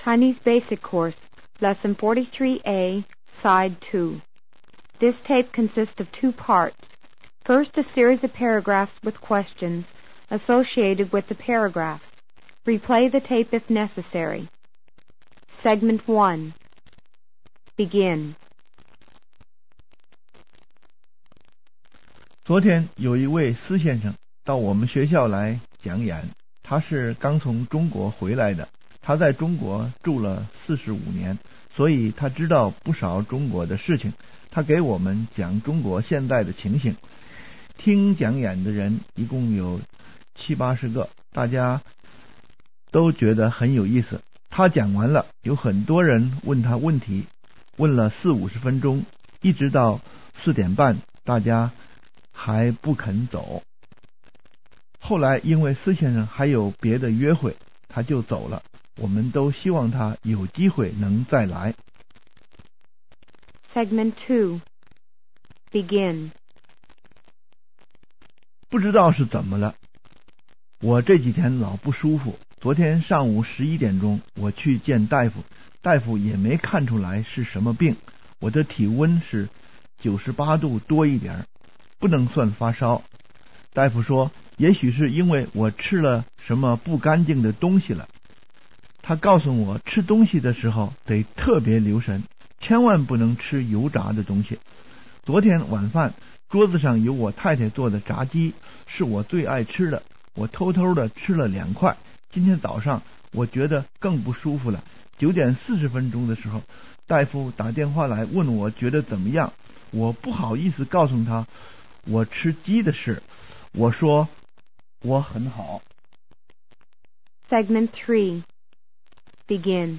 Chinese Basic Course, Lesson 43A, Side 2. This tape consists of two parts. First, a series of paragraphs with questions associated with the paragraphs. Replay the tape if necessary. Segment 1. Begin. 昨天有一位施先生到我们学校来讲演，他是刚从中国回来的，他在中国住了45年，所以他知道不少中国的事情。他给我们讲中国现在的情形。听讲演的人一共有70-80个，大家都觉得很有意思。他讲完了，有很多人问他问题，问了40-50分钟，一直到4点半，大家还不肯走。后来因为施先生还有别的约会，他就走了。我们都希望他有机会能再来。 Segment 2. Begin. 不知道是怎么了，我这几天老不舒服。昨天上午11点钟我去见大夫，大夫也没看出来是什么病。我的体温是98度多一点，不能算发烧。大夫说也许是因为我吃了什么不干净的东西了。他告诉我吃东西的时候得特别留神，千万不能吃油炸的东西。昨天晚饭桌子上有我太太做的炸鸡，是我最爱吃的，我偷偷的吃了2块。今天早上我觉得更不舒服了。9点40分钟的时候，大夫打电话来问我觉得怎么样，我不好意思告诉他我吃鸡的事，我说我很好。 Segment 3. Begin.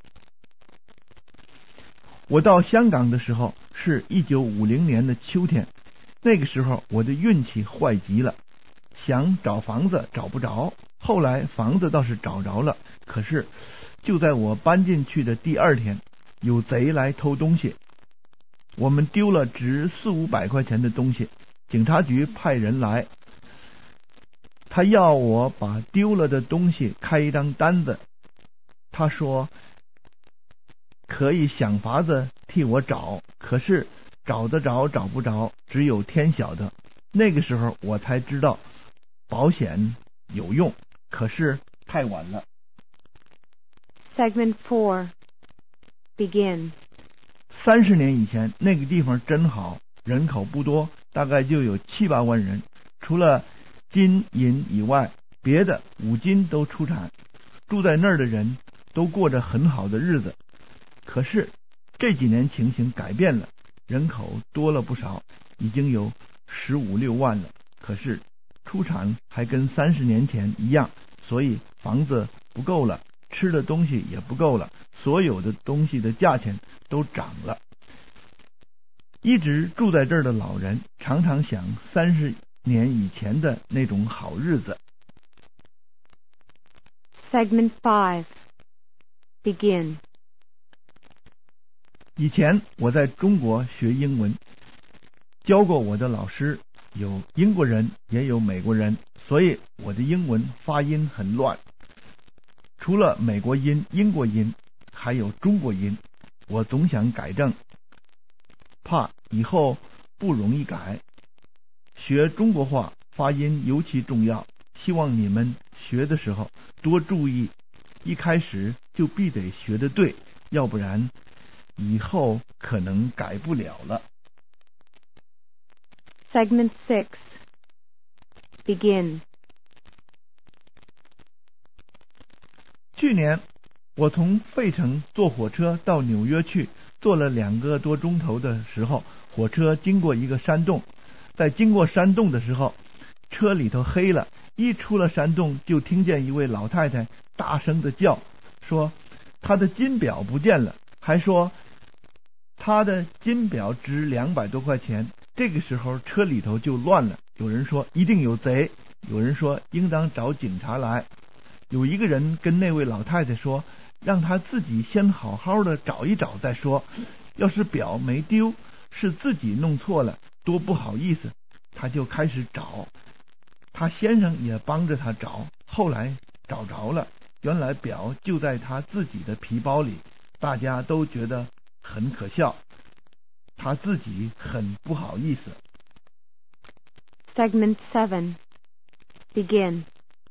我到香港的时候是1950年的秋天，那个时候我的运气坏极了，想找房子找不着，后来房子倒是找着了，可是就在我搬进去的第2天，有贼来偷东西，我们丢了值400-500块钱的东西。警察局派人来，他要我把丢了的东西开一张单子，他说可以想法子替我找，可是找得着找不着只有天晓得。那个时候我才知道保险有用，可是太晚了。 Segment 4. Begin. 30年以前那个地方真好，人口不多，大概就有7-8万人，除了金银以外，别的5金都出产，住在那儿的人都过着很好的日子。可是这几年情形改变了，人口多了不少，已经有15-16万了，可是出产还跟30年前一样，所以房子不够了，吃的东西也不够了，所有的东西的价钱都涨了。一直住在这儿的老人常常想30年以前的那种好日子。 Segment 5. Begin. 以前我在中国学英文，教过我的老师有英国人也有美国人，所以我的英文发音很乱，除了美国音、英国音还有中国音，我总想改正，怕以后不容易改。学中国话发音尤其重要，希望你们学的时候多注意，一开始就必得学得对，要不然以后可能改不了了。 Segment 6. Begin. 去年我从费城坐火车到纽约去，坐了2个多钟头的时候，火车经过一个山洞，在经过山洞的时候，车里头黑了，一出了山洞就听见一位老太太大声的叫，说她的金表不见了，还说她的金表值200多块钱。这个时候车里头就乱了，有人说一定有贼，有人说应当找警察来。有一个人跟那位老太太说，让她自己先好好的找一找再说，要是表没丢，是自己弄错了，多不好意思。她就开始找，她先生也帮着她找，后来找着了， 原来表就在他自己的皮包里，大家都觉得很可笑，他自己很不好意思。 Segment 7. Begin.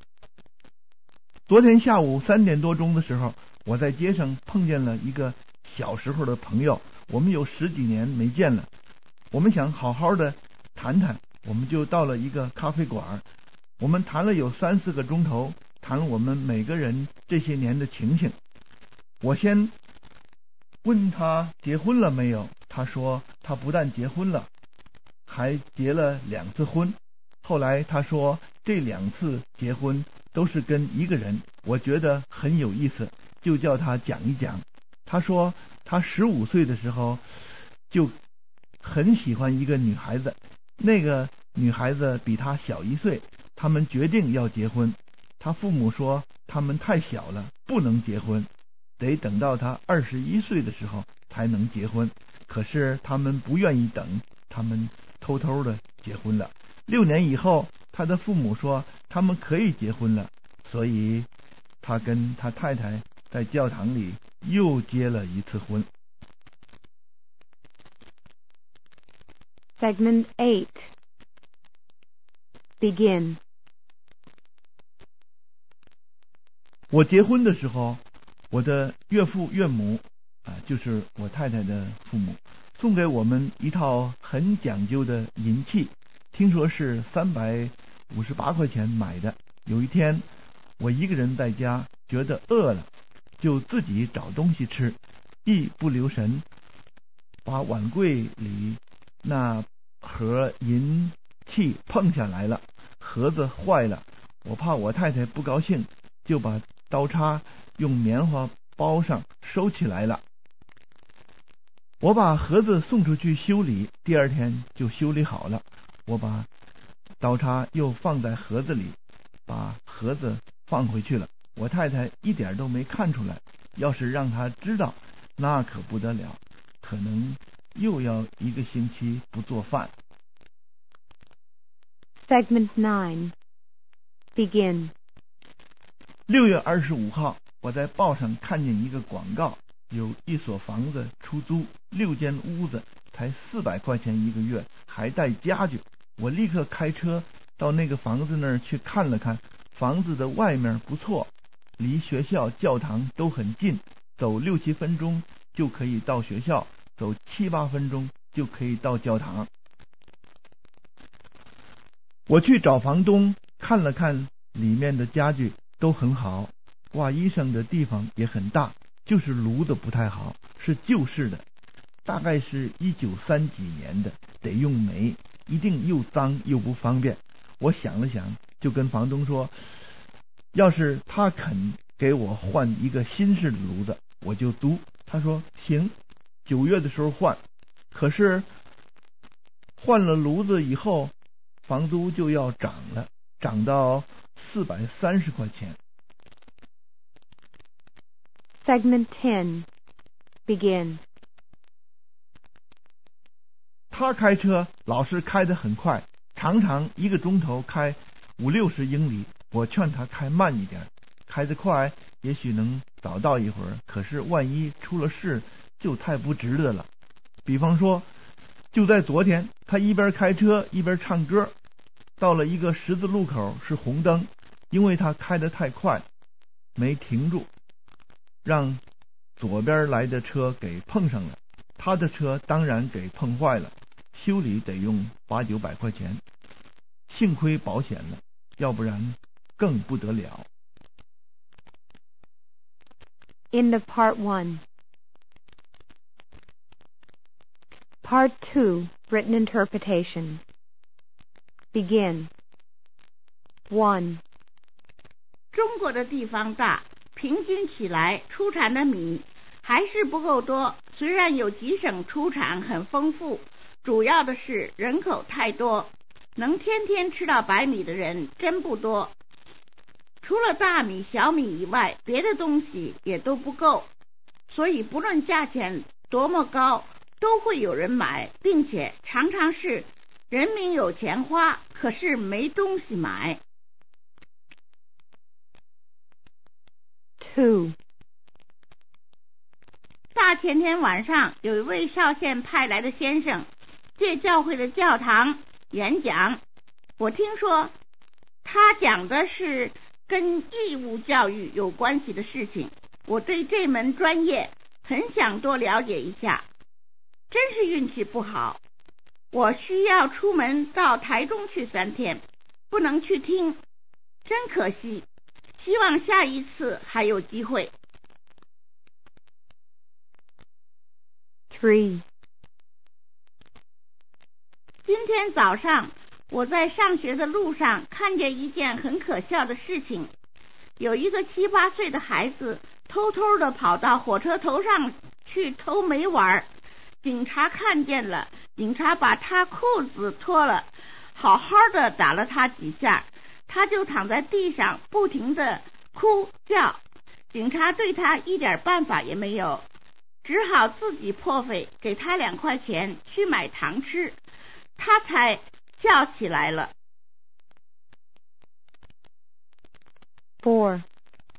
昨天下午3点多钟的时候，我在街上碰见了一个小时候的朋友，我们有10几年没见了，我们想好好的谈谈，我们就到了一个咖啡馆，我们谈了有3、4个钟头，谈了我们每个人这些年的情形。我先问他结婚了没有，他说他不但结婚了，还结了2次婚。后来他说这2次结婚都是跟一个人，我觉得很有意思，就叫他讲一讲。他说他15岁的时候就很喜欢一个女孩子，那个女孩子比他小1岁，他们决定要结婚。他父母说他们太小了，不能结婚，得等到他21岁的时候才能结婚。可是他们不愿意等，他们偷偷的结婚了。6年以后，他的父母说他们可以结婚了，所以他跟他太太在教堂里又结了1次婚。 Segment 8. Begin. 我结婚的时候，我的岳父岳母就是我太太的父母，送给我们一套很讲究的银器，听说是358块钱买的。有一天我一个人在家，觉得饿了，就自己找东西吃，一不留神把碗柜里那盒银器碰下来了，盒子坏了。我怕我太太不高兴，就把刀叉用棉花包上收起来了。我把盒子送出去修理，第2天就修理好了。我把刀叉又放在盒子里，把盒子放回去了。我太太一点都没看出来，要是让她知道，那可不得了，可能又要1个星期不做饭。 Segment 9. Begin. 6月25号，我在报上看见一个广告，有一所房子出租，6间屋子，才400块钱1个月，还带家具。我立刻开车到那个房子那儿去看了看，房子的外面不错，离学校、教堂都很近，走6、7分钟就可以到学校，走7、8分钟就可以到教堂。我去找房东看了看，里面的家具都很好，挂衣裳的地方也很大，就是炉子不太好，是旧式的，大概是1930几年的，得用煤，一定又脏又不方便。我想了想，就跟房东说，要是他肯给我换一个新式的炉子，我就租。他说行，9月的时候换。可是换了炉子以后，房租就要涨了，涨到430块钱。 Segment 10. Begin. 他开车老是开得很快，常常1个钟头开50、60英里。我劝他开慢一点，开得快也许能早到一会儿，可是万一出了事就太不值得了。比方说，就在昨天，他一边开车一边唱歌，到了一个十字路口是红灯，因为他开得太快没停住，让左边来的车给碰上了，他的车当然给碰坏了，修理得用800、900块钱，幸亏保险了，要不然更不得了。 End of Part 1. Part 2. Written Interpretation. Begin. 1. 中国的地方大，平均起来出产的米还是不够多，虽然有几省出产很丰富，主要的是人口太多，能天天吃到白米的人真不多。除了大米、小米以外，别的东西也都不够，所以不论价钱多么高，都会有人买，并且常常是人民有钱花，可是没东西买。 2. 大前天晚上，有一位邵县派来的先生借教会的教堂演讲，我听说他讲的是跟义务教育有关系的事情，我对这门专业很想多了解一下，真是运气不好，我需要出门到台中去3天，不能去听，真可惜，希望下一次还有机会。 3. 今天早上我在上学的路上看见一件很可笑的事情，有一个7、8岁的孩子偷偷的跑到火车头上去偷煤玩，警察看见了，警察把他裤子脱了，好好的打了他几下，他就躺在地上不停的哭叫，警察对他一点办法也没有，只好自己破费给他2块钱去买糖吃，他才叫起来了。 4.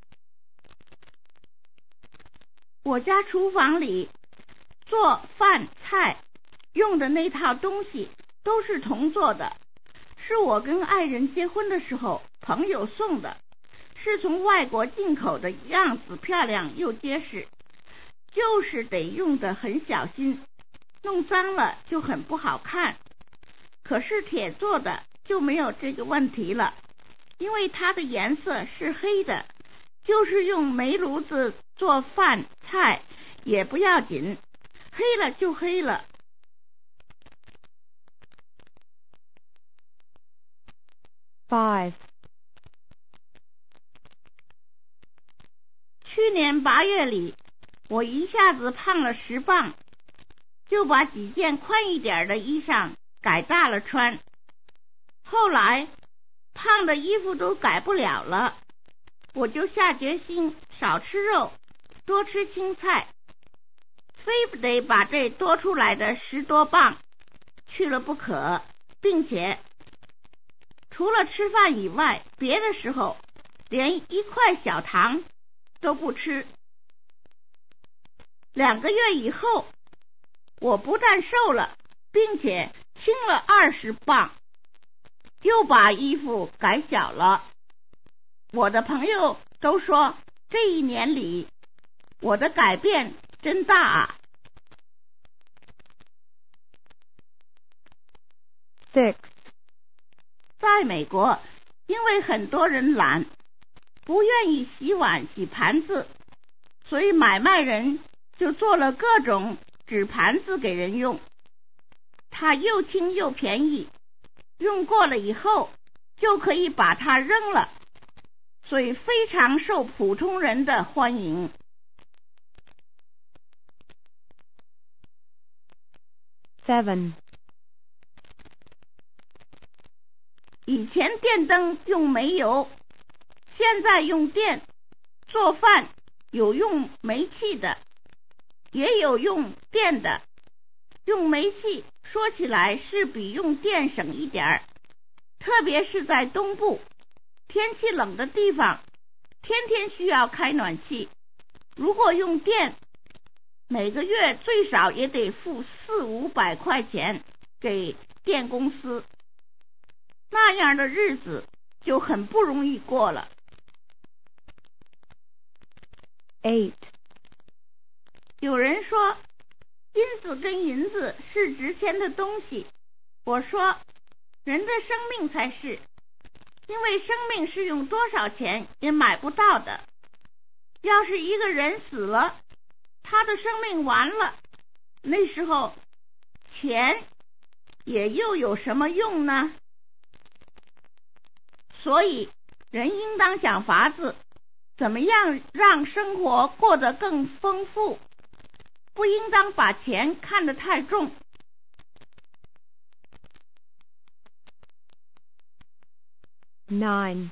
我家厨房里做饭菜用的那套东西都是铜做的，是我跟爱人结婚的时候朋友送的，是从外国进口的，样子漂亮又结实，就是得用得很小心，弄脏了就很不好看。可是铁做的就没有这个问题了，因为它的颜色是黑的，就是用煤炉子做饭菜也不要紧，黑了就黑了。 5. 去年8月里，我一下子胖了10磅，就把几件宽一点的衣裳改大了穿，后来胖的衣服都改不了了，我就下决心少吃肉，多吃青菜，非不得把这多出来的10多磅去了不可，并且除了吃饭以外，别的时候连1块小糖都不吃。2个月以后，我不但瘦了，并且轻了20磅，又把衣服改小了。我的朋友都说这1年里我的改变真大啊。 6. 在美国，因为很多人懒，不愿意洗碗洗盘子，所以买卖人就做了各种纸盘子给人用，它又轻又便宜，用过了以后就可以把它扔了，所以非常受普通人的欢迎。 7. 以前电灯用煤油，现在用电，做饭有用煤气的，也有用电的。用煤气说起来是比用电省一点，特别是在东部，天气冷的地方，天天需要开暖气。如果用电，每个月最少也得付400-500块钱给电公司，那样的日子就很不容易过了。 8. 有人说金子跟银子是值钱的东西，我说人的生命才是，因为生命是用多少钱也买不到的。要是一个人死了，他的生命完了，那时候钱也又有什么用呢？所以人应当想法子，怎么样让生活过得更丰富，不应当把钱看得太重。 9.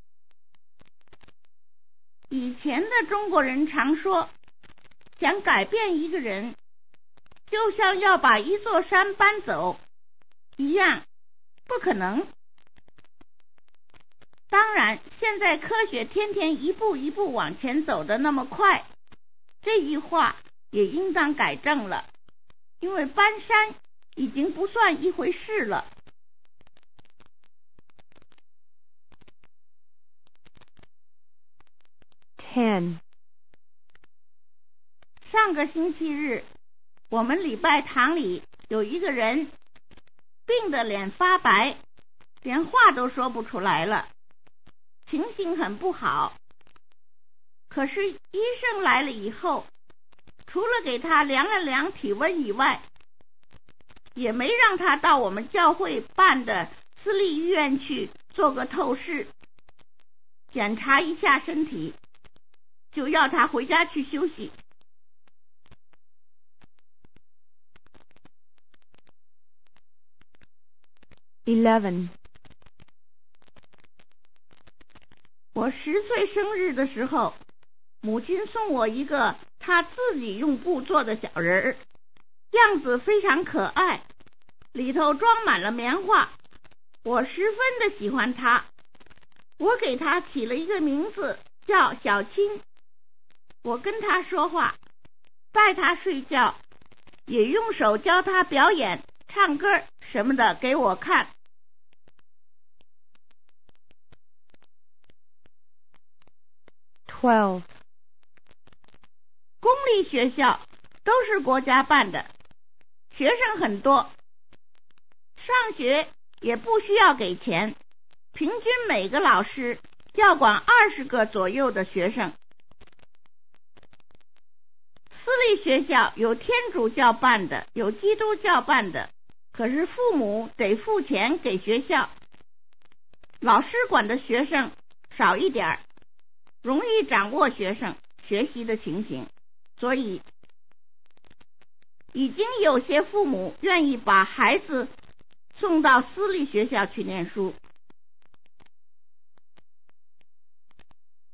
以前的中国人常说，想改变一个人，就像要把一座山搬走一样，不可能。 当然，现在科学天天一步一步往前走的那么快，这句话也应当改正了，因为搬山已经不算一回事了。 10. 上个星期日，我们礼拜堂里有一个人病得脸发白，连话都说不出来了，情形很不好。可是医生来了以后，除了给他量了量体温以外，也没让他到我们教会办的私立医院去做个透视，检查一下身体，就要他回家去休息。 11. 我10岁生日的时候，母亲送我一个她自己用布做的小人儿，样子非常可爱，里头装满了棉花，我十分的喜欢它。我给它起了一个名字叫小青，我跟它说话，带它睡觉，也用手教它表演唱歌什么的给我看。 12. 公立学校都是国家办的，学生很多，上学也不需要给钱，平均每个老师要管20个左右的学生。私立学校有天主教办的，有基督教办的，可是父母得付钱给学校，老师管的学生少一点，容易掌握学生学习的情形，所以已经有些父母愿意把孩子送到私立学校去念书。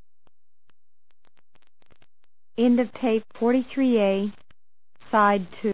End of tape 43A, side 2.